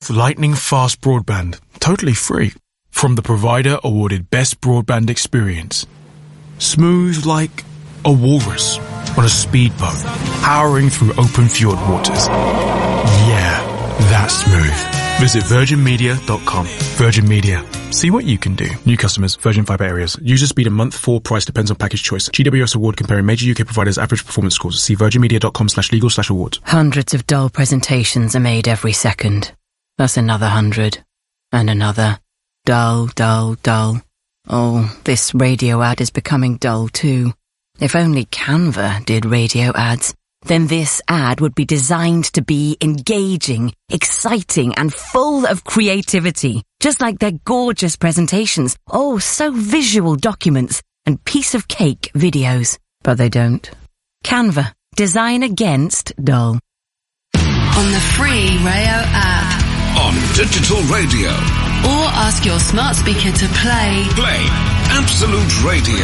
Lightning fast broadband, totally free, from the provider awarded best broadband experience. Smooth like a walrus on a speedboat, powering through open fjord waters. Yeah, that's smooth. Visit virginmedia.com. Virgin Media. See what you can do. New customers, Virgin Fibre areas. User speed a month, 4 price depends on package choice. GWS award comparing major UK providers' average performance scores. See virginmedia.com/legal/awards. Hundreds of dull presentations are made every second. That's another 100. And another. Dull, dull, dull. Oh, this radio ad is becoming dull too. If only Canva did radio ads, then this ad would be designed to be engaging, exciting, and full of creativity. Just like their gorgeous presentations. Oh, so visual documents and piece of cake videos. But they don't. Canva. Design against dull. On the free Rayo app. On digital radio. Or ask your smart speaker to play Absolute Radio.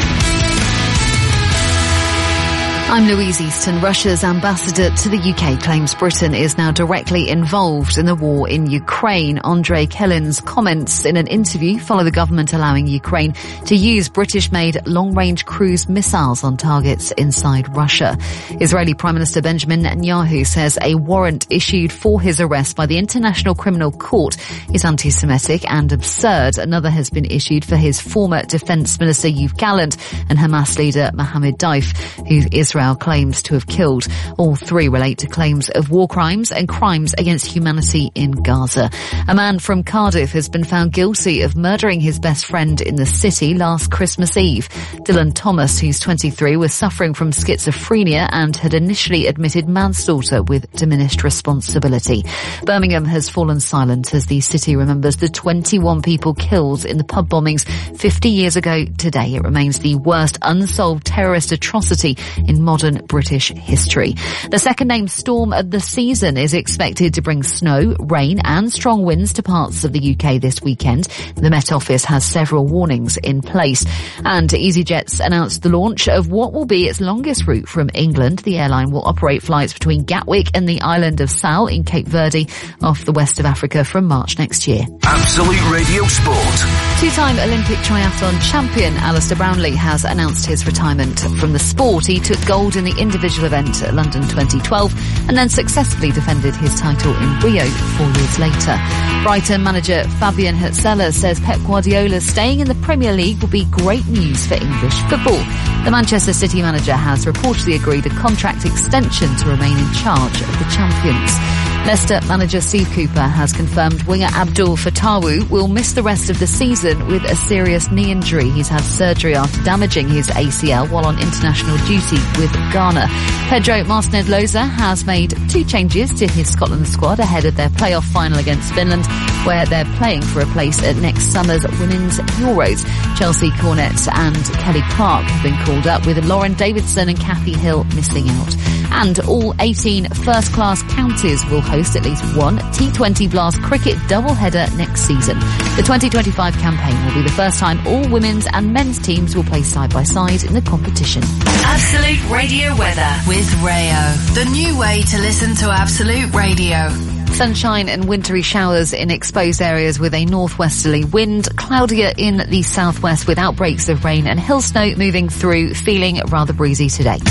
I'm Louise Easton. Russia's ambassador to the UK claims Britain is now directly involved in the war in Ukraine. Andrei Kellin's comments in an interview follow the government allowing Ukraine to use British-made long-range cruise missiles on targets inside Russia. Israeli Prime Minister Benjamin Netanyahu says a warrant issued for his arrest by the International Criminal Court is anti-Semitic and absurd. Another has been issued for his former Defence Minister Yoav Gallant and Hamas leader Mohammed Daif, who Israel claims to have killed. All three relate to claims of war crimes and crimes against humanity in Gaza. A man from Cardiff has been found guilty of murdering his best friend in the city last Christmas Eve. Dylan Thomas, who's 23, was suffering from schizophrenia and had initially admitted manslaughter with diminished responsibility. Birmingham has fallen silent as the city remembers the 21 people killed in the pub bombings 50 years ago today. It remains the worst unsolved terrorist atrocity in modern British history. The second-named storm of the season is expected to bring snow, rain and strong winds to parts of the UK this weekend. The Met Office has several warnings in place. And EasyJet's announced the launch of what will be its longest route from England. The airline will operate flights between Gatwick and the island of Sal in Cape Verde off the west of Africa from March next year. Absolute Radio Sport. Two-time Olympic triathlon champion Alistair Brownlee has announced his retirement from the sport. He took gold in the individual event at London 2012 and then successfully defended his title in Rio 4 years later. Brighton manager Fabian Herzella says Pep Guardiola staying in the Premier League will be great news for English football. The Manchester City manager has reportedly agreed a contract extension to remain in charge of the champions. Leicester manager Steve Cooper has confirmed winger Abdul Fatawu will miss the rest of the season with a serious knee injury. He's had surgery after damaging his ACL while on international duty with Ghana. Pedro Martinez-Loza has made 2 changes to his Scotland squad ahead of their playoff final against Finland, where they're playing for a place at next summer's Women's Euros. Chelsea Cornet and Kelly Clark have been called up, with Lauren Davidson and Kathy Hill missing out. And all 18 first-class counties will host at least one T20 Blast cricket doubleheader next season. The 2025 campaign will be the first time all women's and men's teams will play side by side in the competition. Absolute Radio weather with Rayo. The new way to listen to Absolute Radio. Sunshine and wintry showers in exposed areas with a northwesterly wind. Cloudier in the southwest with outbreaks of rain and hill snow moving through, feeling rather breezy today.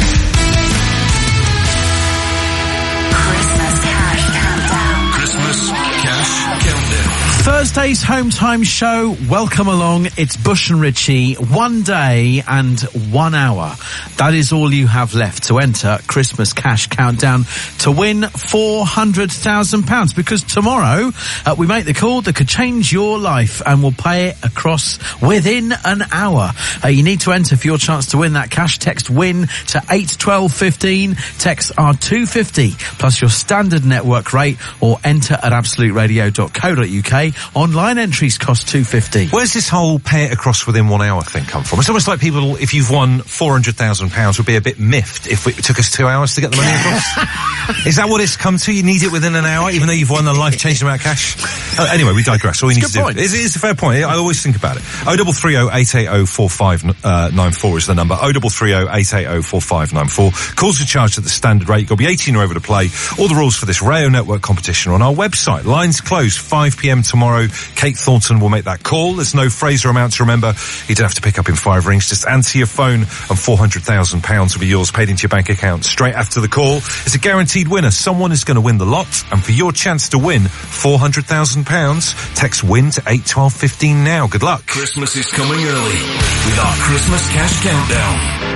Thursday's Home Time show. Welcome along. It's Bush and Ritchie. 1 day and 1 hour. That is all you have left to enter Christmas Cash Countdown to win £400,000, because tomorrow we make the call that could change your life and we'll pay it across within an hour. You need to enter for your chance to win that cash. Text WIN to 81215. Texts are £2.50 plus your standard network rate, or enter at absoluteradio.co.uk. Online entries cost £2.50. Where's this whole pay it across within 1 hour thing come from? It's almost like people, if you've won £400,000, would be a bit miffed if it took us 2 hours to get the money across. Is that what it's come to? You need it within an hour, even though you've won a life-changing amount of cash? Anyway, we digress. All we need to do. It's a fair point. I always think about it. 0330 880 4594 is the number. 0330 880 4594. Calls are charged at the standard rate. You've got to be 18 or over to play. All the rules for this Rayo Network competition are on our website. Lines closed 5 p.m. tomorrow. Kate Thornton will make that call. There's no Fraser amount to remember. You don't have to pick up in 5 rings. Just answer your phone and £400,000 will be yours, paid into your bank account straight after the call. It's a guaranteed winner. Someone is going to win the lot, and for your chance to win £400,000, text WIN to 81215 now. Good luck. Christmas is coming early with our Christmas Cash Countdown.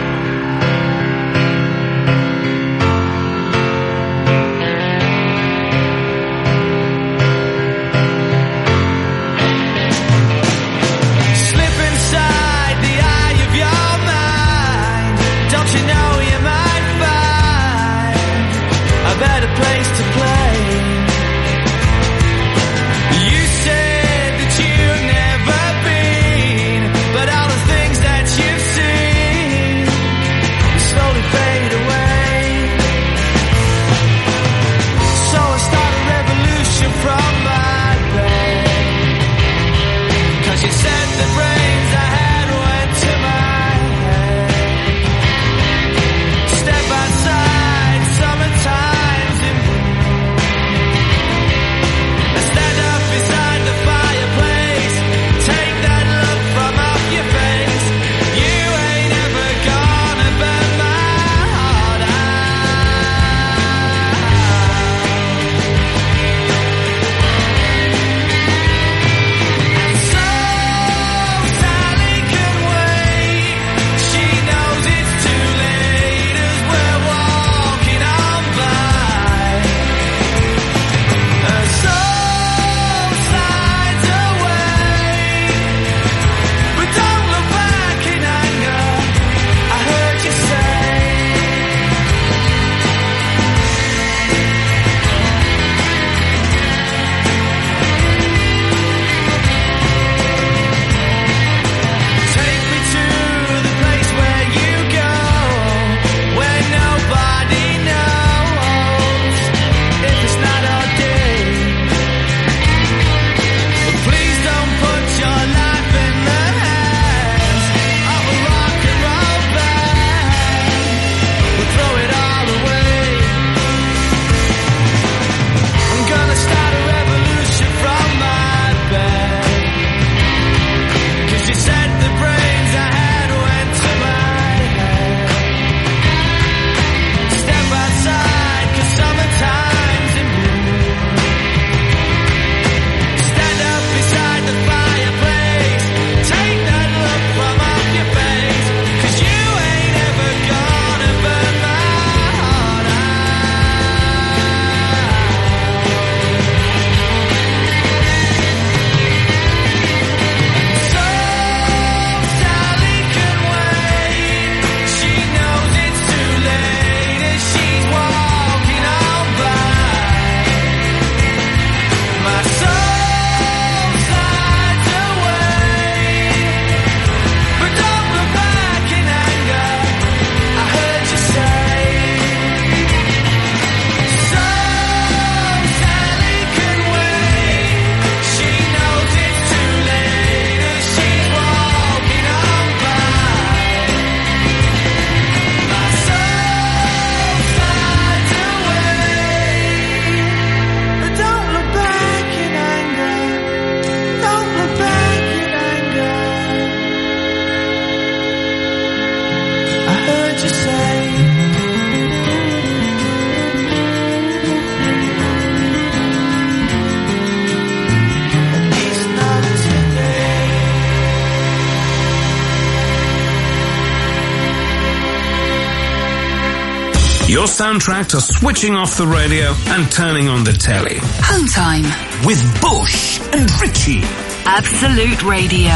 Your soundtrack to switching off the radio and turning on the telly. Home time with Bush and Richie. Absolute Radio.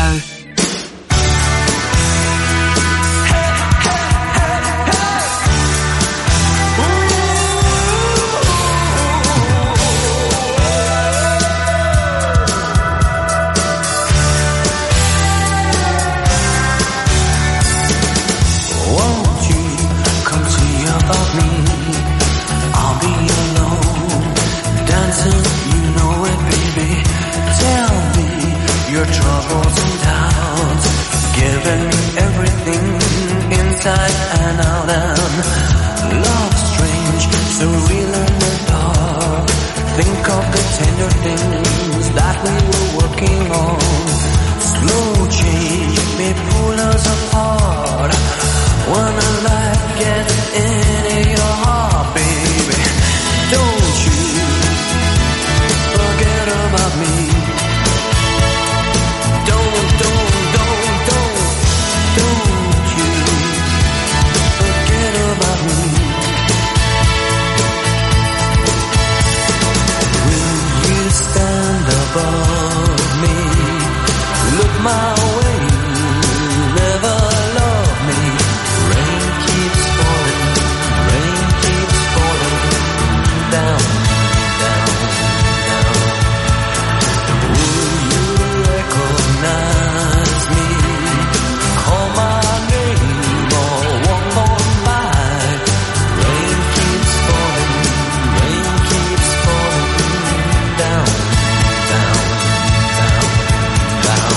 they pull us apart. When the light gets into your heart, baby, don't you forget about me. Don't you forget about me. Will you stand above me? Look my way, never love me. Rain keeps falling down, down, down. Will you recognize me? Call my name or walk on by. Rain keeps falling down, down, down, down.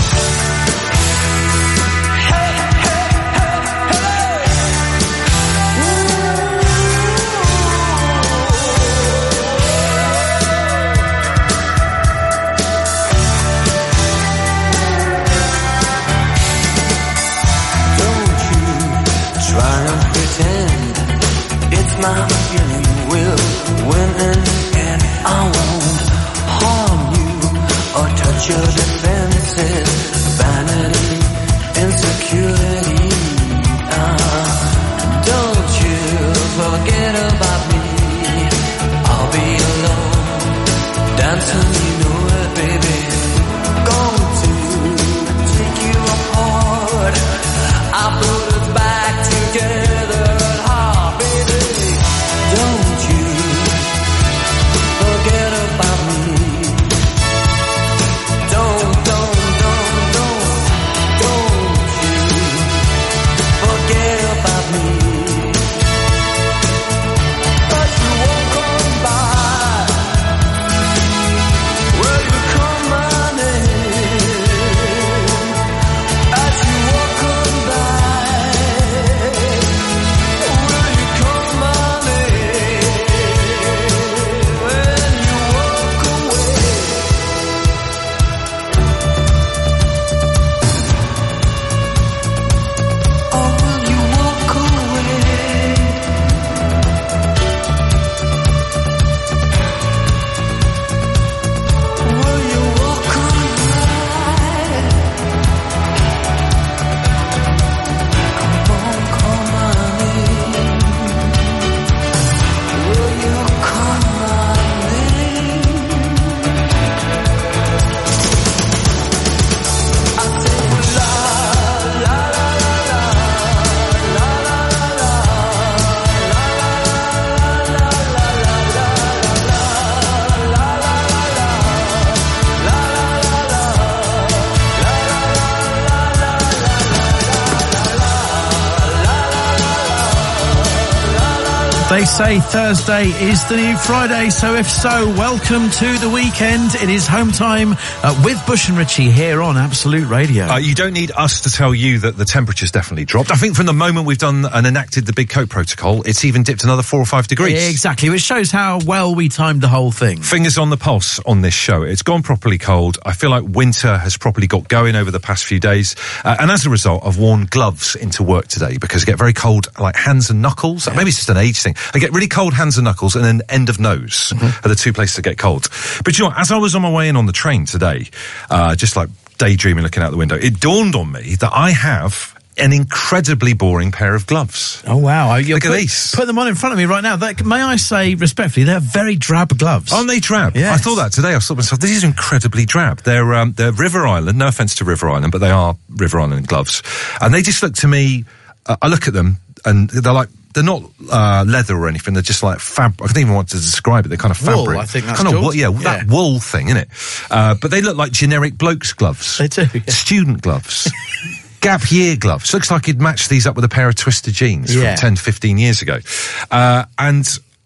Don't you try and pretend it's my feeling. We'll win in the end. I won't harm you or touch your defenses. Vanity, insecurity. Don't you forget about me. I'll be alone, dancing, you know it, baby. Going to take you apart. I put us back together at heart, baby. Don't you forget about me. Don't you forget about me. But you won't come by. Will you come my name? As you walk on by. Will you come my name? When you walk away. Or will you walk away? Will you walk away? Come on, call my name. Will you call my name? I say la la la la la la la They say Thursday is the new Friday, so if so, welcome to the weekend. It is home time with Bush and Richie here on Absolute Radio. You don't need us to tell you that the temperature's definitely dropped. I think from the moment we've done and enacted the Big Coat Protocol, it's even dipped another 4 or 5 degrees. Exactly, which shows how well we timed the whole thing. Fingers on the pulse on this show. It's gone properly cold. I feel like winter has properly got going over the past few days. And as a result, I've worn gloves into work today because I get very cold, like hands and knuckles. Maybe it's just an age thing. I get really cold hands and knuckles and then end of nose are the two places that get cold. But you know what? As I was on my way in on the train today, just like daydreaming looking out the window, it dawned on me that I have an incredibly boring pair of gloves. Oh, wow. Look at these. Put them on in front of me right now. May I say, respectfully, they're very drab gloves. Aren't they drab? Yes. I thought that today. I thought to myself, these are incredibly drab. They're River Island. No offence to River Island, but they are River Island gloves. And they just look to me, I look at them and they're not leather or anything. They're just like fabric. I don't even want to describe it. They're kind of fabric. Wool, I think that's kind of called. That wool thing, isn't it? But they look like generic blokes' gloves. They do. Yeah. Student gloves. Gap year gloves. Looks like he'd matched these up with a pair of Twister jeans from 10 to 15 years ago. And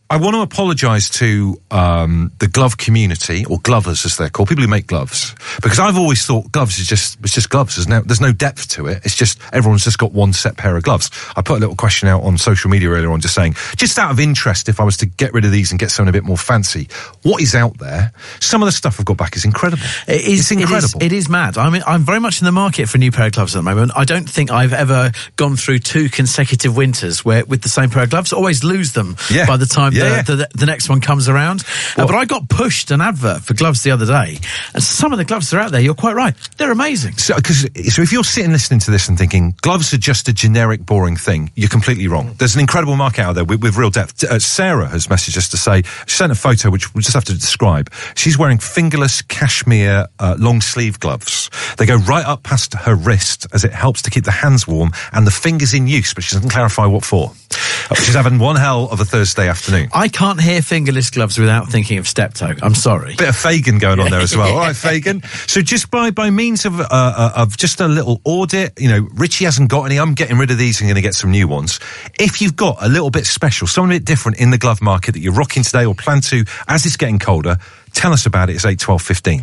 I want to apologise to the glove community, or glovers as they're called, people who make gloves, because I've always thought gloves it's just gloves. There's no depth to it. It's just everyone's just got one set pair of gloves. I put a little question out on social media earlier on, just saying, just out of interest, if I was to get rid of these and get something a bit more fancy, what is out there? Some of the stuff I've got back is incredible. It's incredible. It is mad. I mean, I'm very much in the market for a new pair of gloves at the moment. I don't think I've ever gone through 2 consecutive winters where with the same pair of gloves, always lose them by the time the next one comes around. But I got pushed an advert for gloves the other day, and some of the gloves that are out there, you're quite right, they're amazing. So if you're sitting listening to this and thinking gloves are just a generic, boring thing, you're completely wrong. There's an incredible market out there with real depth. Sarah has messaged us to say, she sent a photo which we'll just have to describe. She's wearing fingerless cashmere long sleeve gloves. They go right up past her wrist as it helps to keep the hands warm and the fingers in use, but she doesn't clarify what for. She's having one hell of a Thursday afternoon. I can't hear fingerless gloves without thinking of Steptoe. I'm sorry. Bit of Fagan going on there as well. All right, Fagan. So just by means of just a little audit, you know, Richie hasn't got any. I'm getting rid of these and going to get some new ones. If you've got a little bit special, something a bit different in the glove market that you're rocking today or plan to as it's getting colder, tell us about it. It's 8, 12, 15.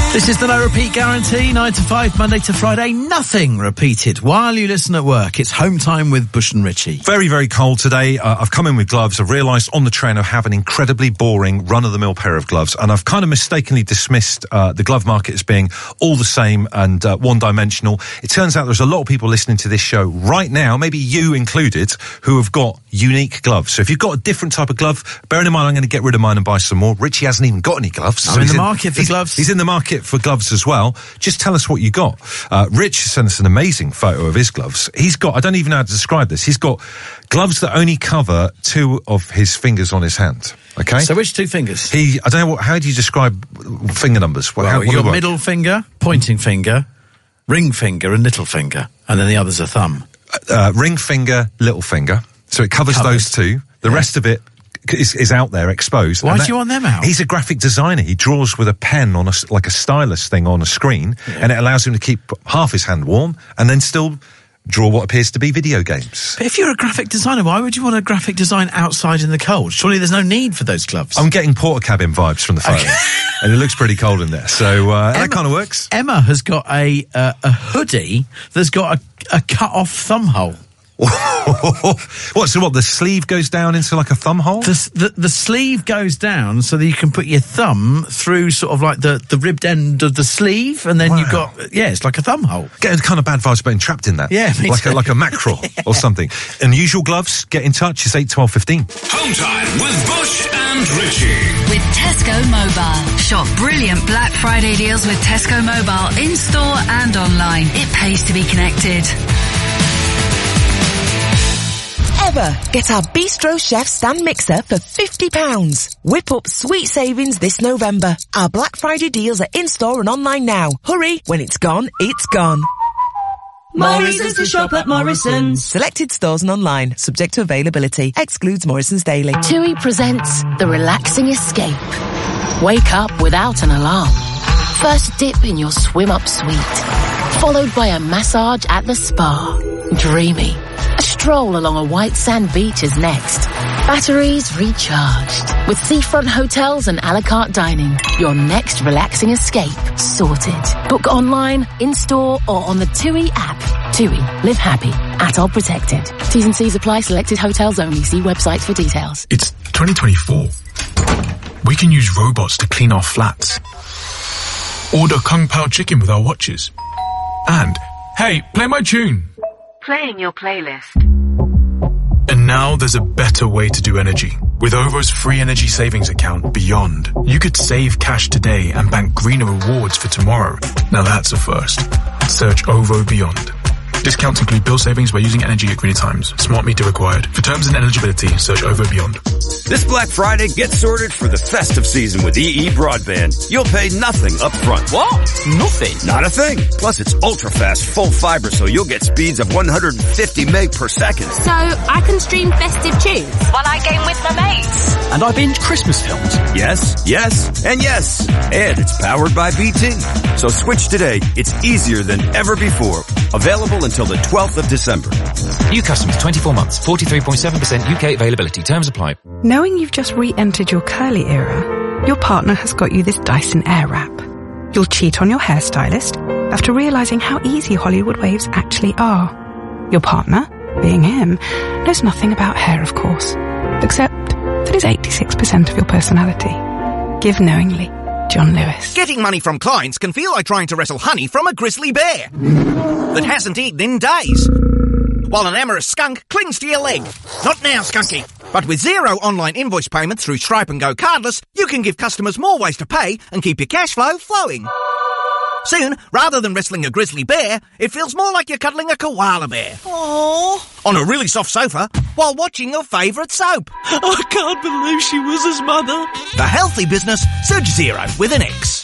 This is the no repeat guarantee, 9 to 5, Monday to Friday, nothing repeated while you listen at work. It's home time with Bush and Richie. Very, very cold today. I've come in with gloves. I've realised on the train I have an incredibly boring run-of-the-mill pair of gloves, and I've kind of mistakenly dismissed the glove market as being all the same and one-dimensional. It turns out there's a lot of people listening to this show right now, maybe you included, who have got unique gloves. So if you've got a different type of glove, bearing in mind I'm going to get rid of mine and buy some more. Richie hasn't even got any gloves. I'm in the market for gloves. He's in the market for gloves as well. Just tell us what you got. Rich sent us an amazing photo of his gloves. He's got, I don't even know how to describe this, he's got gloves that only cover 2 of his fingers on his hand. Okay? So which 2 fingers? I don't know, how do you describe finger numbers? Well, your middle finger, pointing finger, ring finger and little finger. And then the other's a thumb. Ring finger, little finger. So it covers those 2. The rest of it is out there, exposed. Why do you want them out? He's a graphic designer. He draws with a pen on like a stylus thing on a screen, and it allows him to keep half his hand warm and then still draw what appears to be video games. But if you're a graphic designer, why would you want a graphic design outside in the cold? Surely there's no need for those gloves. I'm getting porter cabin vibes from the photo, and it looks pretty cold in there. So that kind of works. Emma has got a hoodie that's got a cut-off thumb hole. What? So what? The sleeve goes down into like a thumb hole? The sleeve goes down so that you can put your thumb through sort of like the ribbed end of the sleeve, and then you've got it's like a thumb hole. Getting kind of bad vibes about being trapped in that. Yeah, like a mackerel or something. Unusual gloves. Get in touch. It's 8 12 15. Home time with Bush and Richie. With Tesco Mobile. Shop brilliant Black Friday deals with Tesco Mobile in-store and online. It pays to be connected. Ever get our Bistro Chef stand mixer for £50. Whip up sweet savings this November. Our Black Friday deals are in-store and online now. Hurry, when it's gone, it's gone. Morrison's to shop at Morrison's. Selected stores and online, subject to availability. Excludes Morrison's Daily. TUI presents The Relaxing Escape. Wake up without an alarm. First dip in your swim-up suite, followed by a massage at the spa. Dreamy. A stroll along a white sand beach is next. Batteries recharged. With seafront hotels and a la carte dining, your next relaxing escape sorted. Book online, in-store or on the TUI app. TUI. Live happy. Atoll protected. T's and C's apply. Selected hotels only. See website for details. It's 2024. We can use robots to clean our flats. Order Kung Pao chicken with our watches. And, hey, play my tune. Playing your playlist. And now there's a better way to do energy. With OVO's free energy savings account, Beyond, you could save cash today and bank greener rewards for tomorrow. Now that's a first. Search OVO Beyond. Discounts include bill savings by using energy at greener times. Smart meter required. For terms and eligibility, search OVO Beyond. This Black Friday, get sorted for the festive season with EE Broadband. You'll pay nothing up front. What? Nothing? Not a thing. Plus, it's ultra-fast, full fiber, so you'll get speeds of 150 meg per second. So, I can stream festive tunes while I game with my mates. And I binge Christmas films. Yes, yes, and yes. And it's powered by BT. So switch today. It's easier than ever before. Available until the 12th of December. New customers, 24 months, 43.7% UK availability. Terms apply. Knowing you've just re-entered your curly era, your partner has got you this Dyson Airwrap. You'll cheat on your hairstylist after realising how easy Hollywood waves actually are. Your partner, being him, knows nothing about hair, of course, except that it's 86% of your personality. Give knowingly. John Lewis. Getting money from clients can feel like trying to wrestle honey from a grizzly bear that hasn't eaten in days, while an amorous skunk clings to your leg. Not now, Skunky. But with zero online invoice payments through Stripe and Go Cardless, you can give customers more ways to pay and keep your cash flow flowing. Soon, rather than wrestling a grizzly bear, it feels more like you're cuddling a koala bear. Aww. On a really soft sofa, while watching your favourite soap. I can't believe she was his mother. The healthy business, Surge Zero with an X.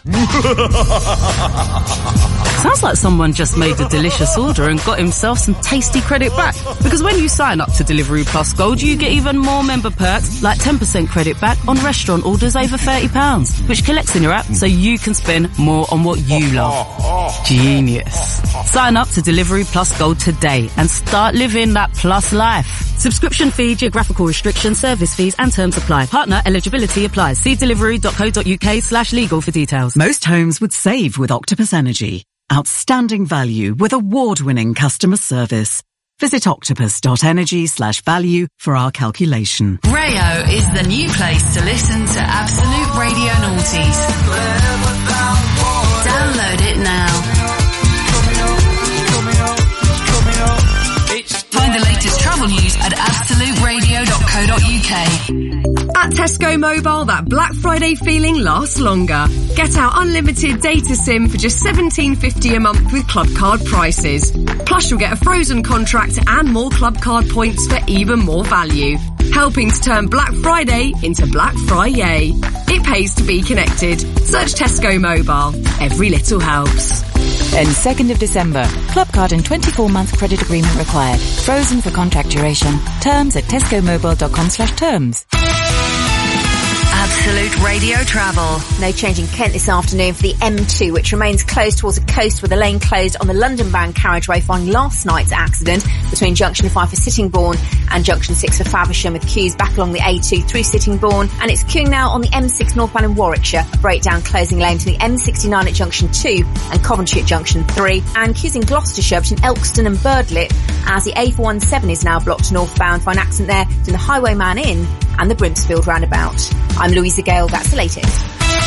Sounds like someone just made a delicious order and got himself some tasty credit back. Because when you sign up to Delivery Plus Gold, you get even more member perks, like 10% credit back on restaurant orders over £30, which collects in your app so you can spend more on what you love. Genius. Sign up to Delivery Plus Gold today and start living that app plus life. Subscription fee, geographical restrictions, service fees and terms apply. Partner eligibility applies. See delivery.co.uk/legal for details. Most homes would save with Octopus Energy. Outstanding value with award-winning customer service. Visit octopus.energy/value for our calculation. Rayo is the new place to listen to Absolute Radio Noughties. Download it now. Find the latest travel news at absoluteradio.co.uk. At Tesco Mobile, that Black Friday feeling lasts longer. Get our unlimited data SIM for just $17.50 a month with Club Card prices. Plus, you'll get a frozen contract and more Club Card points for even more value. Helping to turn Black Friday into Black Fry-yay. It pays to be connected. Search Tesco Mobile. Every little helps. And 2nd of December. Club Card and 24-month credit agreement required. Frozen for contract duration. Terms at tescomobile.com/terms. Absolute Radio Travel. No change in Kent this afternoon for the M2, which remains closed towards the coast with a lane closed on the London-bound carriageway following last night's accident between Junction 5 for Sittingbourne and Junction 6 for Faversham, with queues back along the A2 through Sittingbourne, and it's queuing now on the M6 northbound in Warwickshire. A breakdown closing lane to the M69 at Junction 2 and Coventry at Junction 3, and queues in Gloucestershire between Elkston and Birdlip as the A417 is now blocked northbound for an accident there between the Highwayman Inn and the Brimsfield roundabout. I'm Louisa Gale, that's the latest.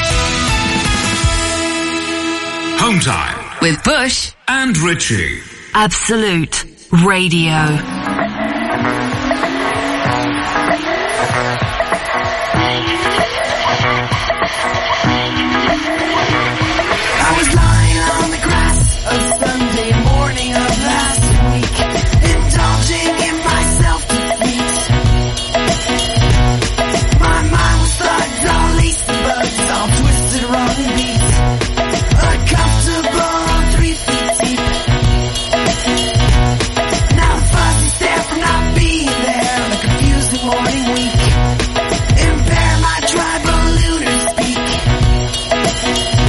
Home time with Bush and Richie. Absolute Radio. I was lying on the grass a Sunday morning of last week, indulging in my self-defeat. My mind was thugs, all lace and bugs, all twisted, wrong beats. Uncomfortable, 3 feet deep. Now the fuzz is there from not being there on a confusing morning week. Impair my tribal lunar speak.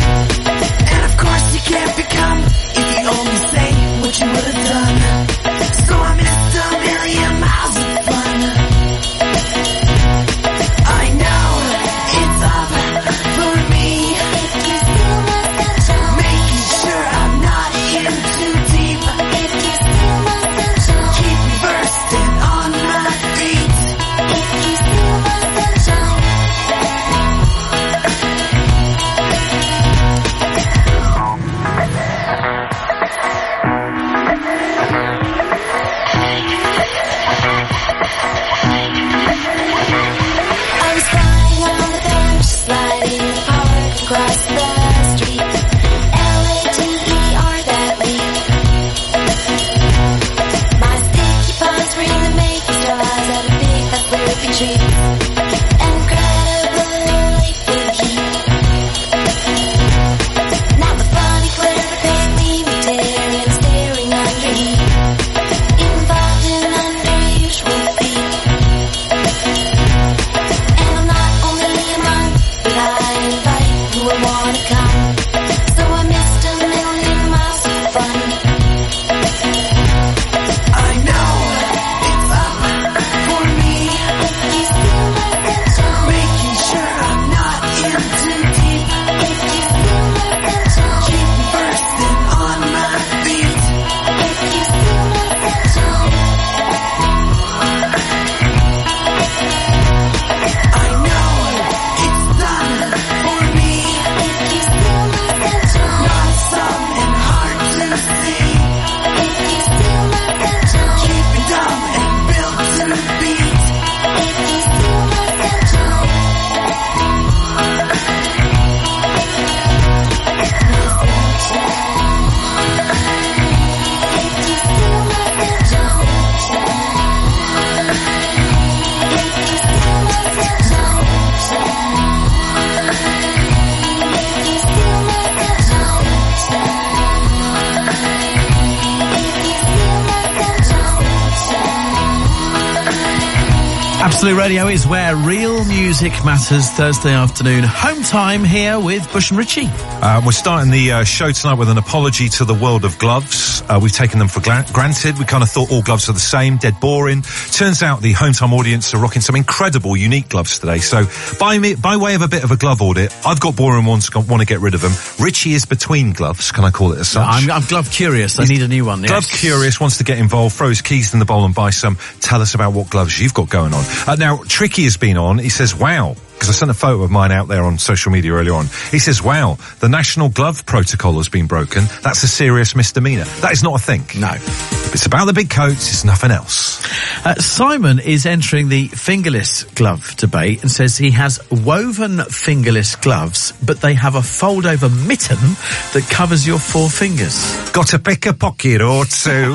Absolute Radio is where real music matters. Thursday afternoon, home time here with Bush and Richie. We're starting the show tonight with an apology to the world of gloves. We've taken them for granted. We kind of thought all gloves are the same, dead boring. Turns out the home time audience are rocking some incredible, unique gloves today. So by way of a bit of a glove audit, I've got boring ones, want to get rid of them. Richie is between gloves, can I call it as such? I'm glove curious. I need a new one. Yes. Glove curious, wants to get involved, throw his keys in the bowl and buy some. Tell us about what gloves you've got going on. Now, Tricky has been on. He says, wow, because I sent a photo of mine out there on social media earlier on. He says, wow, the national glove protocol has been broken. That's a serious misdemeanor. That is not a thing. No. If it's about the big coats, it's nothing else. Simon is entering the fingerless glove debate and says he has woven fingerless gloves, but they have a fold-over mitten that covers your 4 fingers. Got to pick a pocket or two.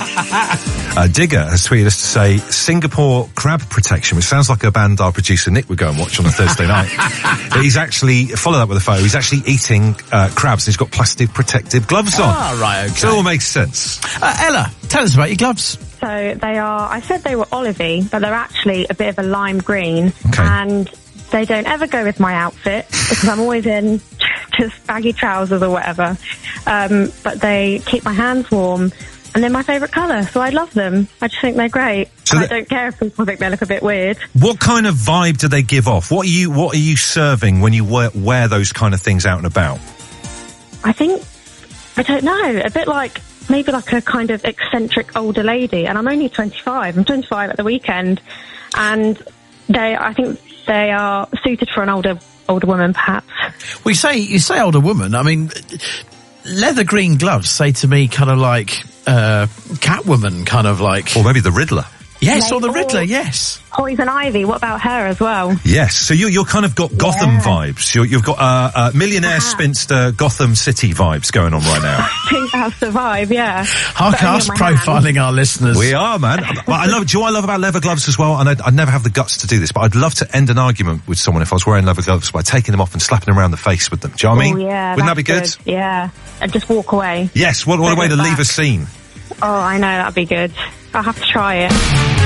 Digger has tweeted us to say Singapore crab protection, which sounds like a band our producer Nick would go and watch on a Thursday night. He's actually, follow that with a photo, he's actually eating crabs and he's got plastic protective gloves on. Ah, right, okay. So it all makes sense. Ella, tell us about your gloves. So they are, I said they were olivey, but they're actually a bit of a lime green. Okay. And they don't ever go with my outfit because I'm always in just baggy trousers or whatever. But they keep my hands warm. And they're my favourite colour, so I love them. I just think they're great. So I don't care if people think they look a bit weird. What kind of vibe do they give off? What are you serving when you wear those kind of things out and about? I don't know, a bit like, maybe like a kind of eccentric older lady. And I'm only 25. I'm 25 at the weekend. And I think they are suited for an older woman, perhaps. Well, you say older woman. I mean, leather green gloves say to me kind of like Catwoman, kind of like... Or maybe the Riddler. Yes, or the Riddler, yes. Poison Ivy, what about her as well? Yes, so you're kind of got Gotham vibes. You've got millionaire spinster Gotham City vibes going on right now. I think that's the vibe, yeah. Harcast profiling our listeners. We are, man. But do you know what I love about leather gloves as well? And I'd never have the guts to do this, but I'd love to end an argument with someone if I was wearing leather gloves by taking them off and slapping them around the face with them. Do you know what I mean? Yeah, wouldn't that be good? Yeah, and just walk away. Yes, what a way to leave a scene. Oh, I know, that'd be good. I'll have to try it.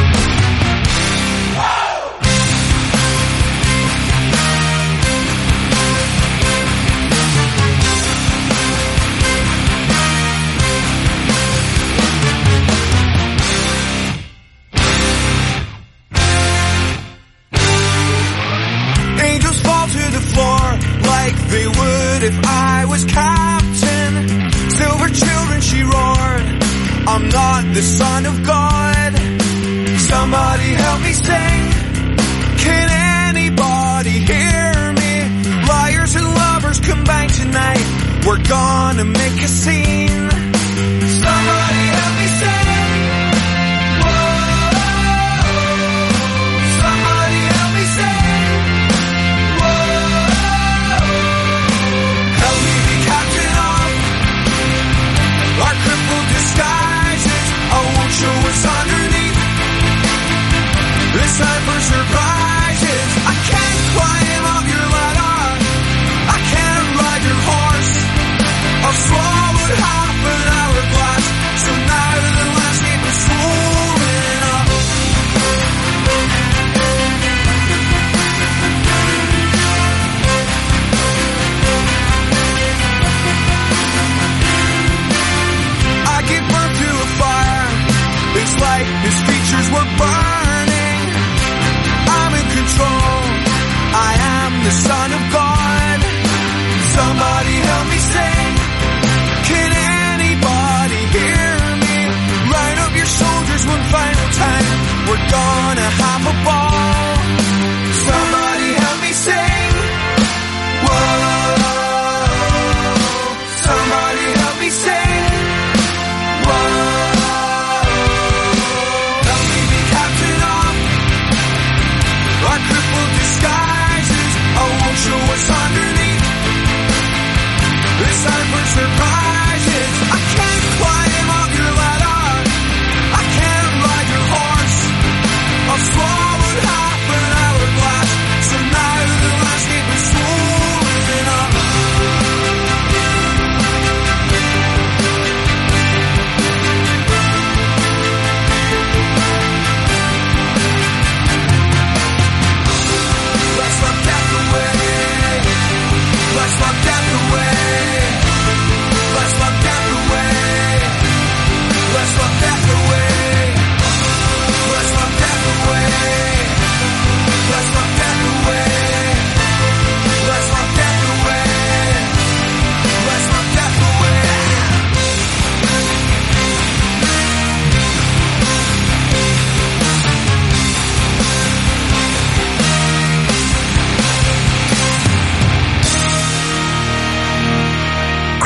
Angels fall to the floor like they would if I was captain. Silver children, she roared, I'm not the son of God. Somebody help me sing. Can anybody hear me? Liars and lovers combine tonight. We're gonna make a scene. Somebody help me sing. Show what's underneath. It's time for surprises. I can't climb up your ladder. I can't ride your horse. I've swallowed half an hourglass, so nevertheless keep it swollen up. I give birth to a fire. It's like his features were burning. I'm in control. I am the son of God. Somebody help me sing. Can anybody hear me? Line up your soldiers one final time. We're gonna have a ball. Somebody help me sing. Whoa. Somebody help me sing. Whoa.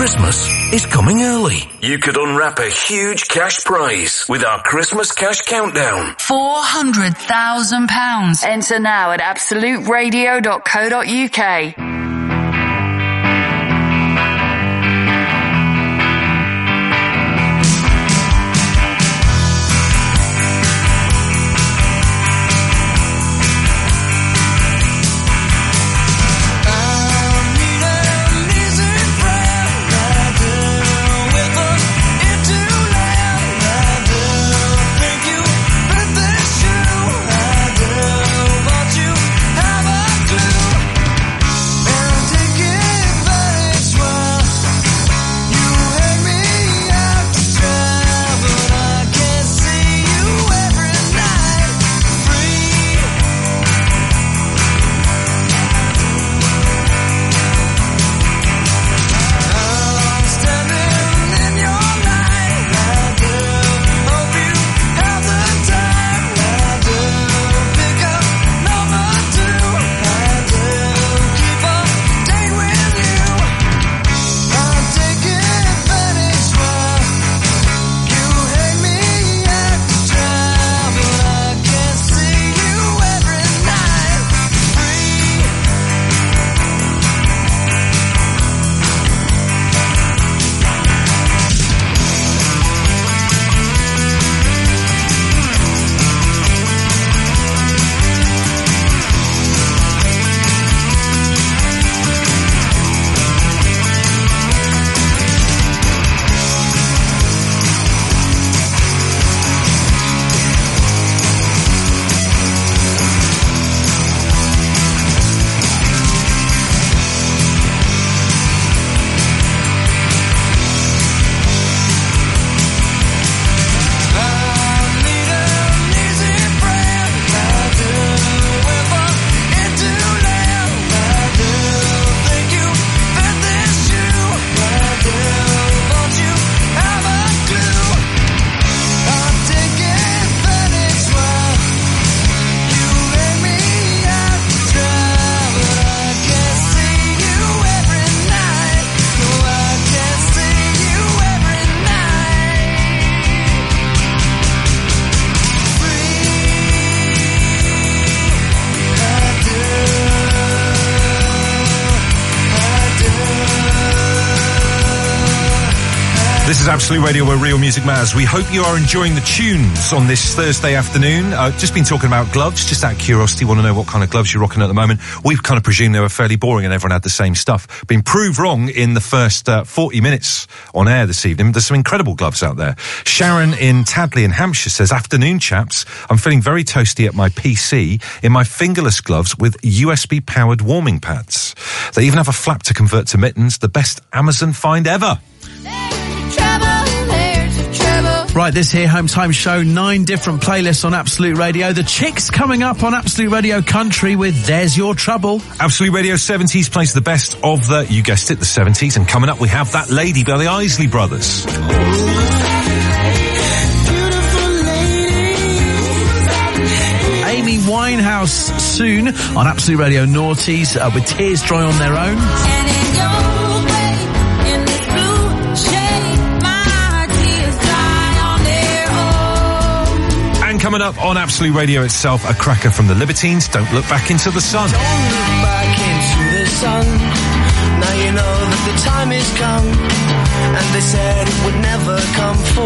Christmas is coming early. You could unwrap a huge cash prize with our Christmas Cash Countdown. £400,000. Enter now at absoluteradio.co.uk. This is Absolute Radio, where real music matters. We hope you are enjoying the tunes on this Thursday afternoon. Just been talking about gloves, just out of curiosity, want to know what kind of gloves you're rocking at the moment. We've kind of presumed they were fairly boring and everyone had the same stuff. Been proved wrong in the first 40 minutes on air this evening. There's some incredible gloves out there. Sharon in Tadley in Hampshire says, afternoon chaps, I'm feeling very toasty at my PC in my fingerless gloves with USB powered warming pads. They even have a flap to convert to mittens. The best Amazon find ever. Right, this here Home Time Show, 9 different playlists on Absolute Radio. The Chicks coming up on Absolute Radio Country with There's Your Trouble. Absolute Radio 70s plays the best of the, you guessed it, the 70s. And coming up, we have That Lady by the Isley Brothers. Amy Winehouse soon on Absolute Radio Naughties with Tears Dry on Their Own. Coming up on Absolute Radio itself, a cracker from the Libertines, Don't Look Back Into the Sun. Don't look back into the sun. Now you know that the time has come, and they said it would never come for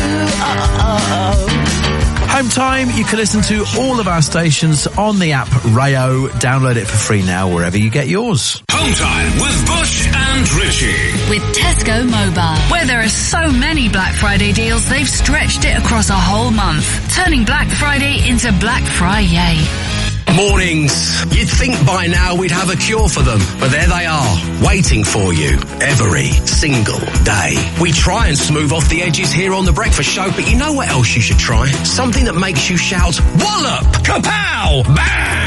you. Home Time, you can listen to all of our stations on the app Rayo. Download it for free now wherever you get yours. Home Time with Bush and Richie. With Tesco Mobile, where there are so many Black Friday deals, they've stretched it across a whole month, turning Black Friday into Black Friday. Mornings. You'd think by now we'd have a cure for them, but there they are, waiting for you every single day. We try and smooth off the edges here on The Breakfast Show, but you know what else you should try? Something that makes you shout, wallop, kapow, bam!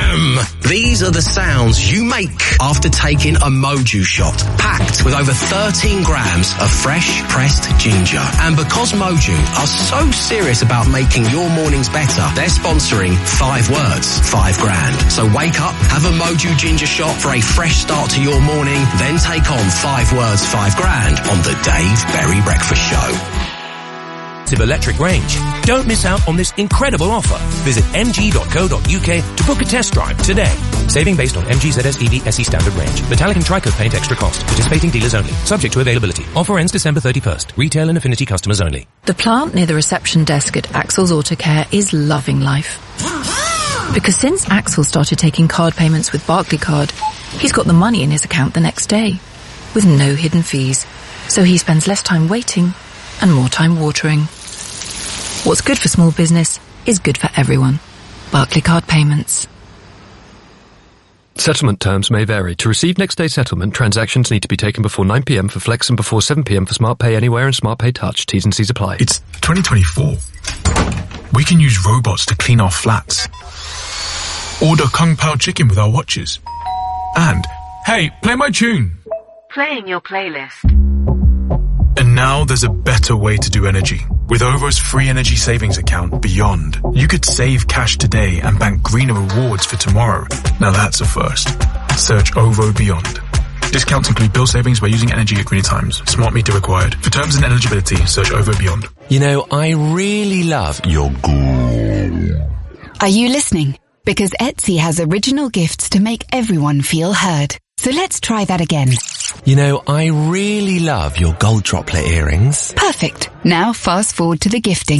These are the sounds you make after taking a Moju shot, packed with over 13 grams of fresh pressed ginger. And because Moju are so serious about making your mornings better, they're sponsoring 5 words, 5 grand. So wake up, have a Moju ginger shot for a fresh start to your morning, then take on 5 words, 5 grand on the Dave Berry Breakfast Show. Electric range. Don't miss out on this incredible offer. Visit mg.co.uk to book a test drive today. Saving based on MG ZS EV SE standard range. Metallic and tri-coat paint extra cost. Participating dealers only. Subject to availability. Offer ends December 31st. Retail and Affinity customers only. The plant near the reception desk at Axel's Auto Care is loving life. Because since Axel started taking card payments with Barclaycard, he's got the money in his account the next day, with no hidden fees. So he spends less time waiting and more time watering. What's good for small business is good for everyone. Barclaycard Payments. Settlement terms may vary. To receive next day settlement, transactions need to be taken before 9 p.m. for Flex and before 7 p.m. for Smart Pay Anywhere and Smart Pay Touch. T's and C's apply. It's 2024. We can use robots to clean our flats. Order Kung Pao chicken with our watches. And, hey, play my tune. Playing your playlist. And now there's a better way to do energy. With OVO's free energy savings account, Beyond, you could save cash today and bank greener rewards for tomorrow. Now that's a first. Search OVO Beyond. Discounts include bill savings by using energy at greener times. Smart meter required. For terms and eligibility, search OVO Beyond. You know, I really love your Are you listening? Because Etsy has original gifts to make everyone feel heard. So let's try that again. You know, I really love your gold droplet earrings. Perfect. Now fast forward to the gifting.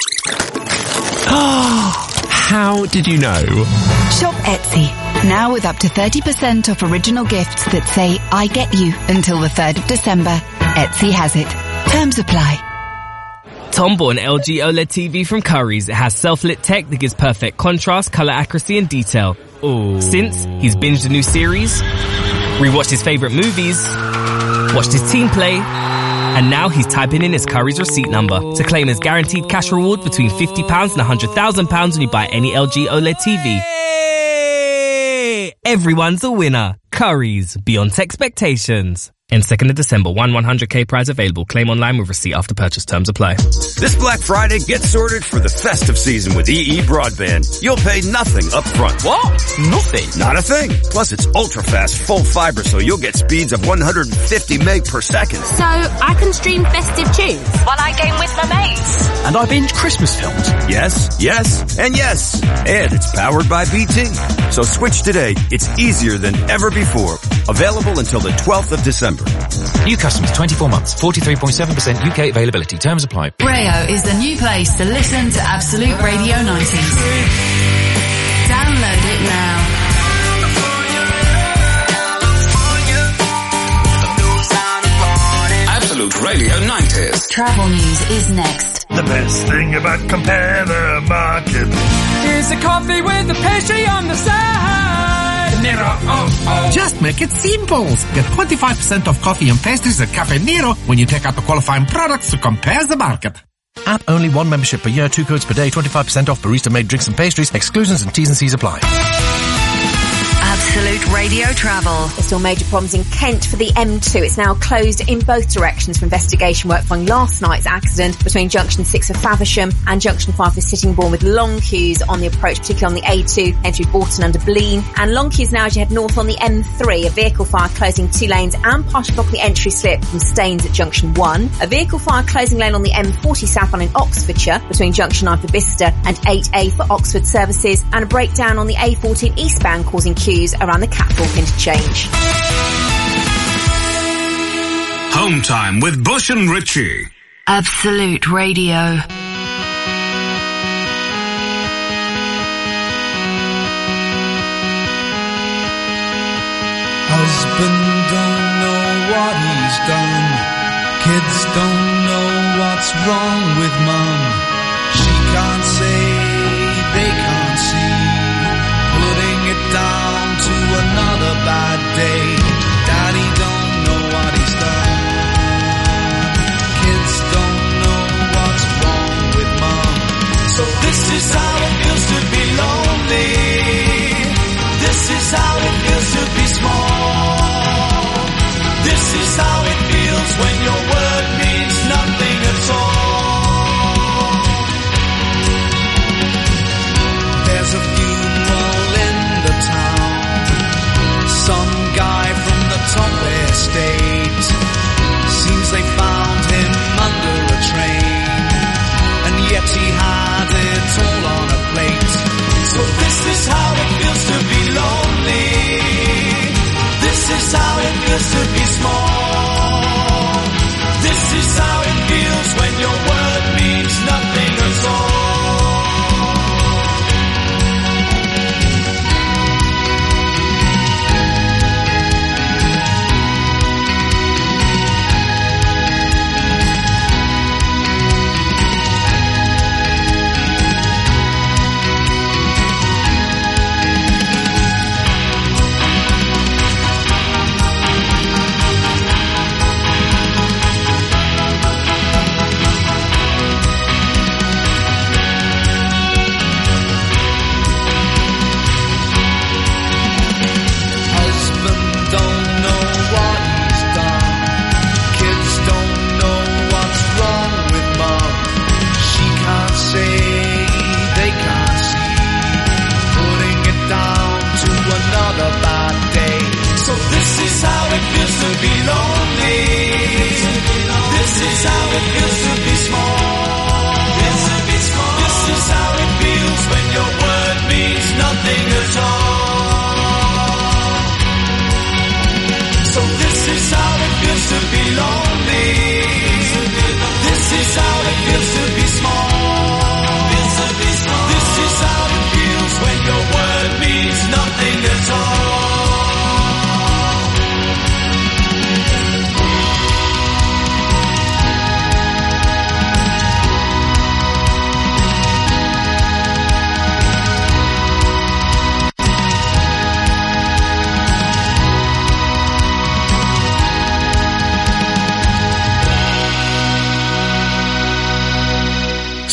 Oh, how did you know? Shop Etsy. Now with up to 30% off original gifts that say, I get you, until the 3rd of December. Etsy has it. Terms apply. Tom bought an LG OLED TV from Currys. It has self-lit tech that gives perfect contrast, color accuracy and detail. Ooh. Since, he's binged a new series, rewatched his favorite movies, watched his team play, and now he's typing in his Currys receipt number to claim his guaranteed cash reward between £50 and £100,000 when you buy any LG OLED TV. Hey! Everyone's a winner. Currys, beyond expectations. In 2nd of December, 100k prize available. Claim online with receipt after purchase. Terms apply. This Black Friday, get sorted for the festive season with EE Broadband. You'll pay nothing up front. What? Nothing? Not a thing. Plus, it's ultra-fast, full fiber, so you'll get speeds of 150 meg per second. So I can stream festive tunes while I game with my mates. And I binge Christmas films. Yes, yes, and yes. And it's powered by BT. So switch today. It's easier than ever before. Available until the 12th of December. New customers 24 months, 43.7% UK availability. Terms apply. Rayo is the new place to listen to Absolute Radio 90s. Download it now. Absolute Radio 90s. Travel news is next. The best thing about Compare the Market is a coffee with a pastry on the side. Nero, Just make it simple. Get 25% off coffee and pastries at Cafe Nero when you take out the qualifying products to Compare the Market. App only, 1 membership per year, 2 codes per day, 25% off barista-made drinks and pastries. Exclusions and T's and C's apply. Absolute Radio Travel. There's still major problems in Kent for the M2. It's now closed in both directions for investigation work following last night's accident between Junction 6 for Faversham and Junction 5 for Sittingbourne, with long queues on the approach, particularly on the A2 entry Bolton under Blean. And long queues now as you head north on the M3. A vehicle fire closing 2 lanes and partially blocking the entry slip from Staines at Junction 1. A vehicle fire closing lane on the M40 southbound in Oxfordshire between Junction 9 for Bicester and 8A for Oxford services. And a breakdown on the A14 eastbound causing queues around the Catwalk interchange. Home time with Bush and Ritchie. Absolute Radio. Husband don't know what he's done. Kids don't know what's wrong with mum. She can't say, they can't see. Putting it down to another bad day. Daddy don't know what he's done. Kids don't know what's wrong with mom. So this is how it feels to be lonely.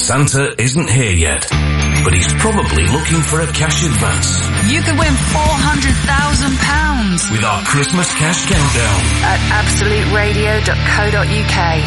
Santa isn't here yet, but he's probably looking for a cash advance. You could win £400,000 with our Christmas Cash Countdown at absoluteradio.co.uk.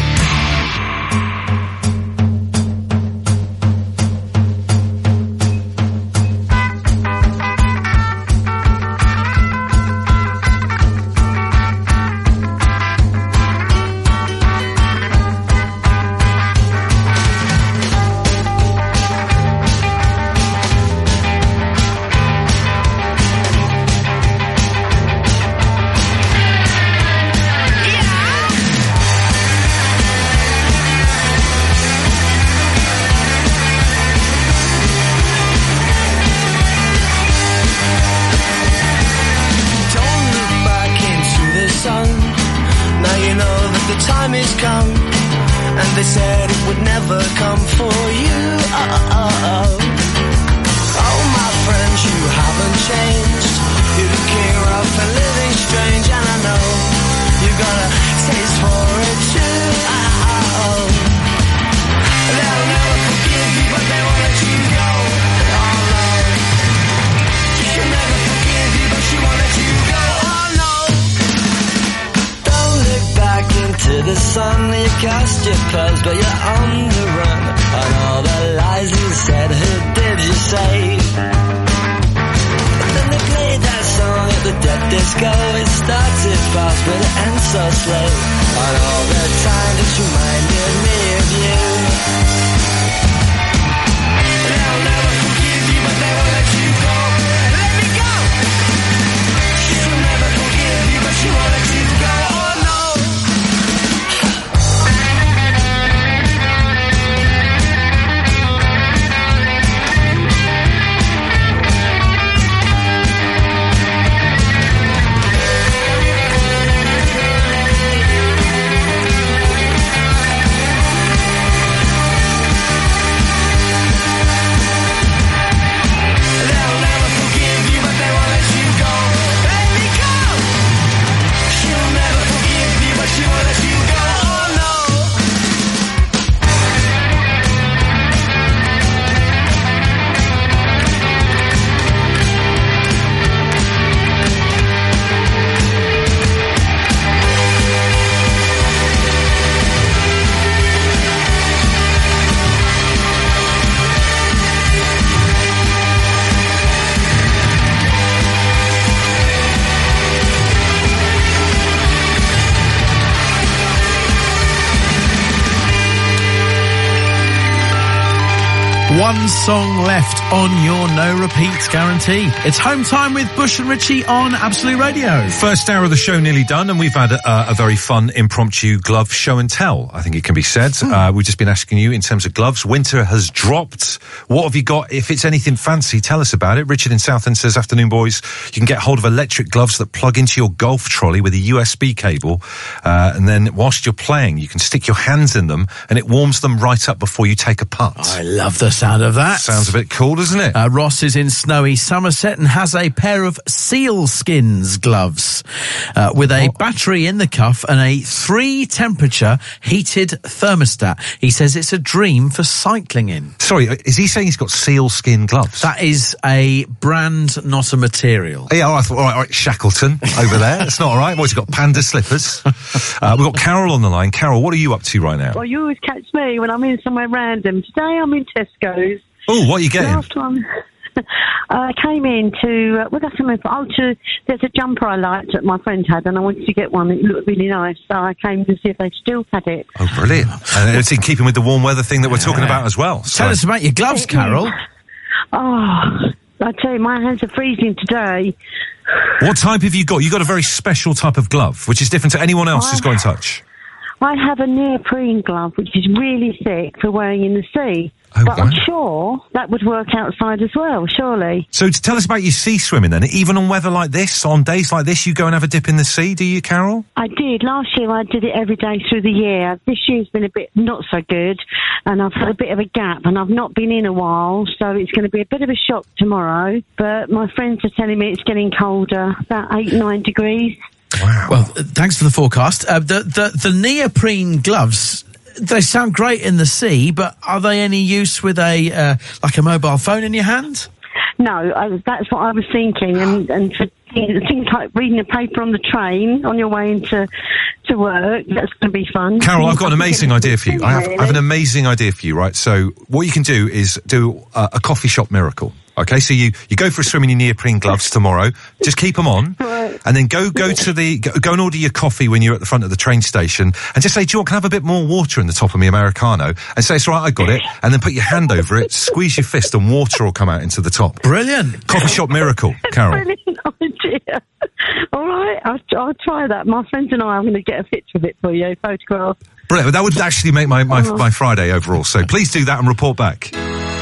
One song left on your no repeats guarantee. It's Home Time with Bush and Richie on Absolute Radio. First hour of the show nearly done, and we've had a very fun impromptu glove show and tell, I think it can be said. We've just been asking you in terms of gloves. Winter has dropped. What have you got? If it's anything fancy, tell us about it. Richard in Southend says, afternoon boys, you can get hold of electric gloves that plug into your golf trolley with a USB cable, and then whilst you're playing, you can stick your hands in them and it warms them right up before you take a putt. I love the sound of that. Sounds a bit cool, doesn't it? Ross is in snowy Somerset and has a pair of sealskins gloves with a battery in the cuff and a 3-temperature heated thermostat. He says it's a dream for cycling in. Sorry, is he saying he's got sealskin gloves? That is a brand, not a material. Yeah, I thought, all right, Shackleton over there. That's not all right. What's he got? Panda slippers. We've got Carol on the line. Carol, what are you up to right now? Well, you always catch me when I'm in somewhere random. Today I'm in Tesco's. Oh, what are you getting? Last one, I came in to, there's a jumper I liked that my friend had, and I wanted to get one. It looked really nice, so I came to see if they still had it. Oh, brilliant. And it's in keeping with the warm weather thing that we're talking about as well. So. Tell us about your gloves, Carol. Oh, I tell you, my hands are freezing today. What type have you got? You got a very special type of glove, which is different to anyone else who's got in touch. I have a neoprene glove, which is really thick for wearing in the sea. Oh, but wow. I'm sure that would work outside as well, surely. So tell us about your sea swimming then. Even on weather like this, on days like this, you go and have a dip in the sea, do you, Carol? I did. Last year I did it every day through the year. This year's been a bit not so good, and I've had a bit of a gap, and I've not been in a while, so it's going to be a bit of a shock tomorrow. But my friends are telling me it's getting colder, about 8-9 degrees. Wow. Well, thanks for the forecast. The neoprene gloves, they sound great in the sea, but are they any use with a mobile phone in your hand? No, that's what I was thinking, and for things like reading a paper on the train on your way into work, that's going to be fun. Carol, I've got an amazing idea for you. I have an amazing idea for you, right? So what you can do is do a coffee shop miracle. Okay, so you go for a swim in your neoprene gloves tomorrow. Just keep them on, right. And then go and order your coffee when you're at the front of the train station, and just say, "Do you want to have a bit more water in the top of my Americano?" And say, "It's all right, I got it." And then put your hand over it, squeeze your fist, and water will come out into the top. Brilliant coffee shop miracle, Carol. Brilliant idea. All right, I'll try that. My friends and I'm going to get a picture of it for you, photograph. Brilliant. That would actually make my Friday overall. So please do that and report back.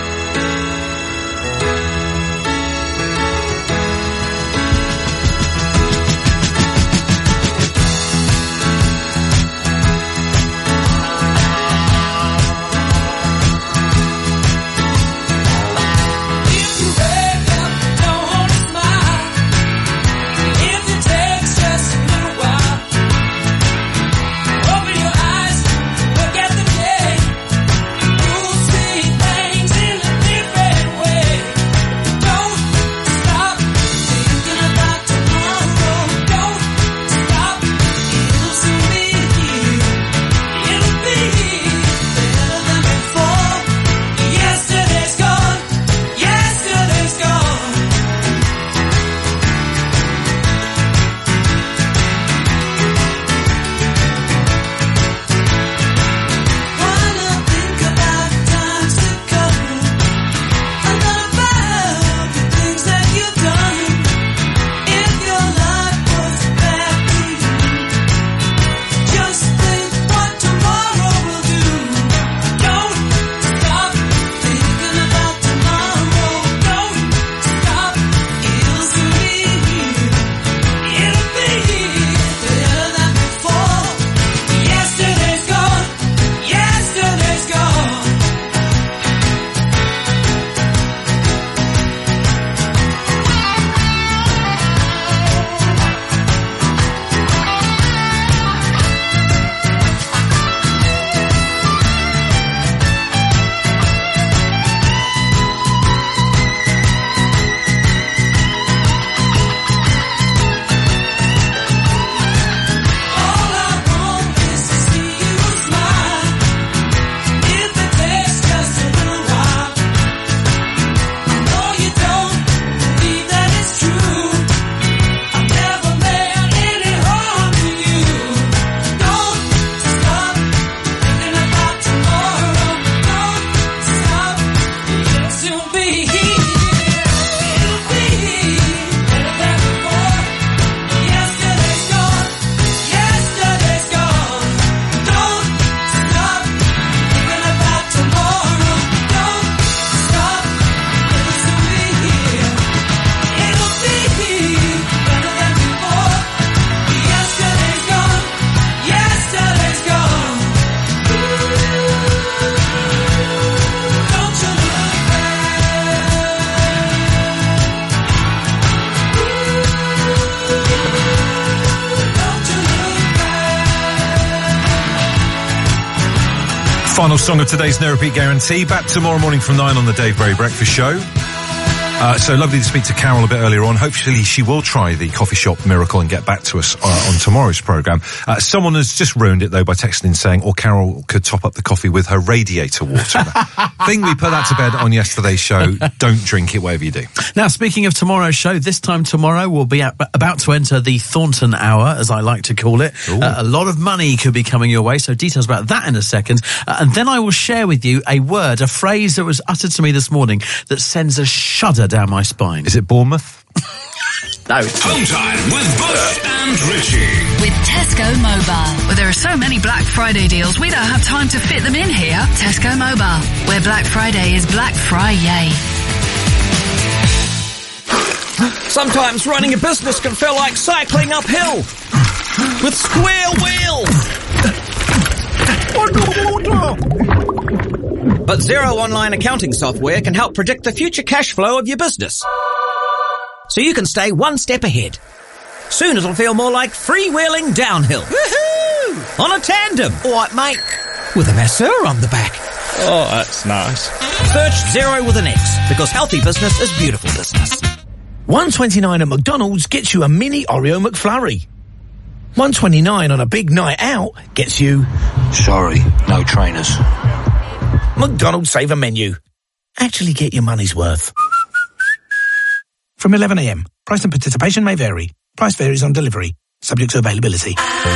Final song of today's No Repeat Guarantee. Back tomorrow morning from 9 on the Dave Berry Breakfast Show. So lovely to speak to Carol a bit earlier on. Hopefully she will try the coffee shop miracle and get back to us on tomorrow's programme. Someone has just ruined it though by texting in saying, or Carol could top up the coffee with her radiator water. Thing we put that to bed on yesterday's show. Don't drink it, whatever you do. Now, speaking of tomorrow's show, this time tomorrow we'll be about to enter the Thornton Hour, as I like to call it. A lot of money could be coming your way, so details about that in a second. And then I will share with you a phrase that was uttered to me this morning that sends a shudder down my spine. Is it Bournemouth? No. Home time with Bush and Richie. With Tesco Mobile. Well, there are so many Black Friday deals, we don't have time to fit them in here. Tesco Mobile, where Black Friday is Black Friday. Sometimes running a business can feel like cycling uphill with square wheels. But Xero Online Accounting Software can help predict the future cash flow of your business, so you can stay one step ahead. Soon it'll feel more like freewheeling downhill. Woohoo! On a tandem. All right, mate. with an SR on the back. Oh, that's nice. Search Zero with an X, because healthy business is beautiful business. $1.29 at McDonald's gets you a mini Oreo McFlurry. $1.29 on a big night out gets you... Sorry, no trainers. McDonald's Saver Menu. Actually get your money's worth. From 11 a.m. Price and participation may vary. Price varies on delivery, subject to availability.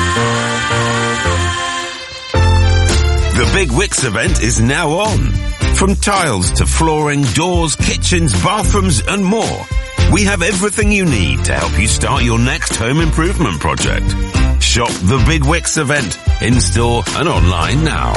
The Big Wicks event is now on. From tiles to flooring, doors, kitchens, bathrooms and more. We have everything you need to help you start your next home improvement project. Shop the Big Wicks event in-store and online now.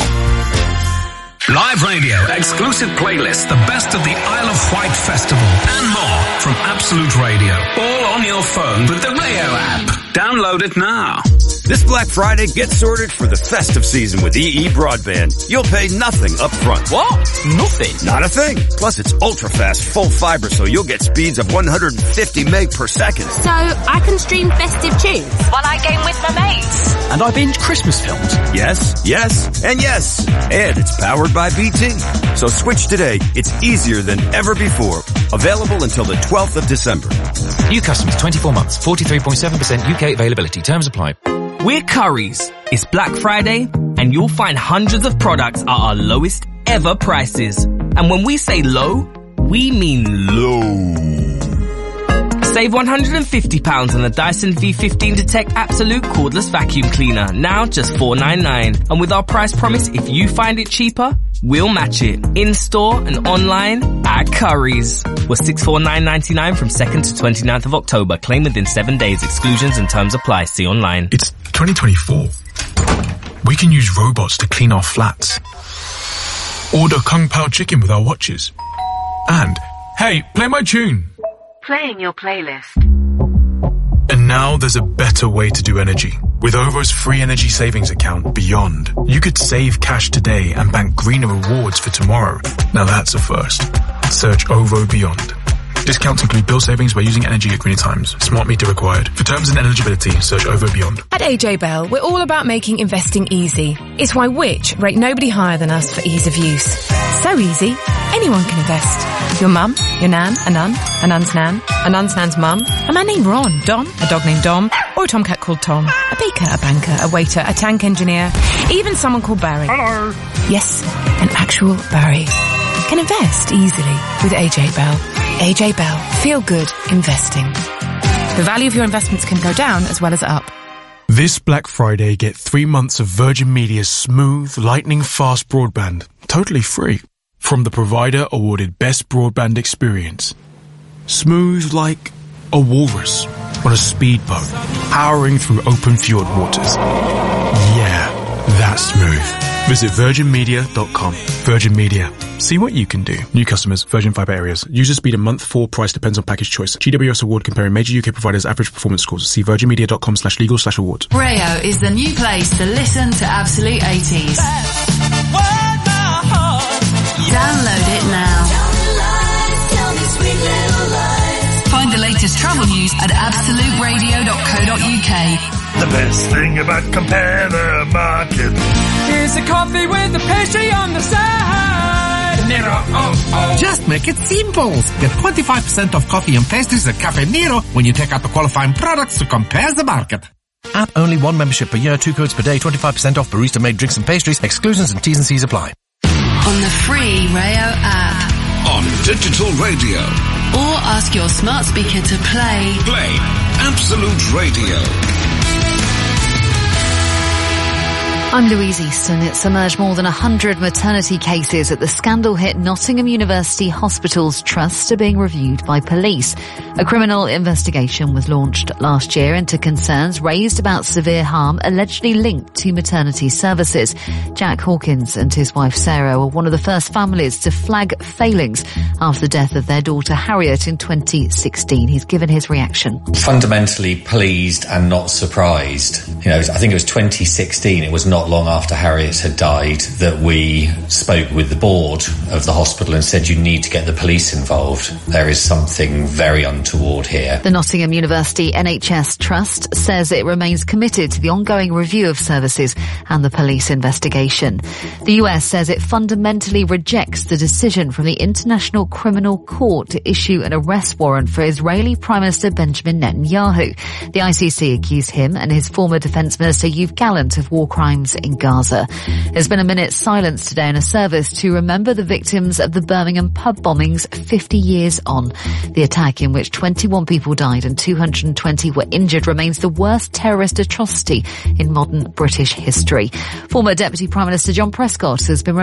Live radio, exclusive playlists, the best of the Isle of Wight Festival, and more from Absolute Radio. All on your phone with the Rayo app. Download it now. This Black Friday, get sorted for the festive season with EE Broadband. You'll pay nothing up front. What? Nothing? Not a thing. Plus, it's ultra-fast, full fiber, so you'll get speeds of 150 meg per second. So I can stream festive tunes while I game with my mates. And I binge Christmas films. Yes, yes, and yes. And it's powered by BT. So switch today. It's easier than ever before. Available until the 12th of December. New customers, 24 months, 43.7% UK availability. Terms apply. We're Currys. It's Black Friday, and you'll find hundreds of products at our lowest ever prices. And when we say low, we mean low. Save £150 on the Dyson V15 Detect Absolute Cordless Vacuum Cleaner, now just $4.99. And with our price promise, if you find it cheaper, we'll match it. In-store and online at Currys. We're $649.99 from 2nd to 29th of October. Claim within 7 days. Exclusions and terms apply. See online. It's 2024. We can use robots to clean our flats. Order Kung Pao chicken with our watches. And, hey, play my tune. Playing your playlist. And now there's a better way to do energy. With OVO's free energy savings account, Beyond, you could save cash today and bank greener rewards for tomorrow. Now that's a first. Search OVO Beyond. Discounts include bill savings by using energy at greener times. Smart meter required. For terms and eligibility, search OVO Beyond. At AJ Bell, we're all about making investing easy. It's why Which rate nobody higher than us for ease of use. So easy, anyone can invest. Your mum, your nan, a nun's nan, a nun's nan's mum, a man named Ron, Don, a dog named Dom, or a tomcat called Tom, a baker, a banker, a waiter, a tank engineer, even someone called Barry. Hello. Yes, an actual Barry. Can invest easily with AJ Bell. AJ Bell. Feel good investing. The value of your investments can go down as well as up. This Black Friday, get 3 months of Virgin Media's smooth, lightning-fast broadband, totally free, from the provider awarded Best Broadband Experience. Smooth like a walrus on a speedboat, powering through open fjord waters. Yeah, that's smooth. Visit virginmedia.com. Virgin Media. See what you can do. New customers, Virgin Fibre areas. User speed a month 4 price depends on package choice. GWS award comparing major UK providers' average performance scores. See virginmedia.com/legal/awards. Rayo is the new place to listen to Absolute 80s. Download it now. Find the latest travel news at absoluteradio.co.uk. The best thing about Compare the Market is a coffee with a pastry on the side. Nero, Just make it simple. Get 25% off coffee and pastries at Cafe Nero when you take out the qualifying products to Compare the Market. App only, 1 membership per year, 2 codes per day, 25% off barista-made drinks and pastries. Exclusions and T's and C's apply. On the free Rayo app. On digital radio. Or ask your smart speaker to play. Play Absolute Radio. I'm Louise Easton. It's emerged more than 100 maternity cases at the scandal-hit Nottingham University Hospitals Trust are being reviewed by police. A criminal investigation was launched last year into concerns raised about severe harm allegedly linked to maternity services. Jack Hawkins and his wife Sarah were one of the first families to flag failings after the death of their daughter Harriet in 2016. He's given his reaction. Fundamentally pleased and not surprised. I think it was 2016. It was not not long after Harriet had died, that we spoke with the board of the hospital and said, you need to get the police involved. There is something very untoward here. The Nottingham University NHS Trust says it remains committed to the ongoing review of services and the police investigation. The US says it fundamentally rejects the decision from the International Criminal Court to issue an arrest warrant for Israeli Prime Minister Benjamin Netanyahu. The ICC accused him and his former Defence Minister Yoav Gallant of war crimes in Gaza. There's been a minute's silence today in a service to remember the victims of the Birmingham pub bombings 50 years on. The attack, in which 21 people died and 220 were injured, remains the worst terrorist atrocity in modern British history. Former Deputy Prime Minister John Prescott has been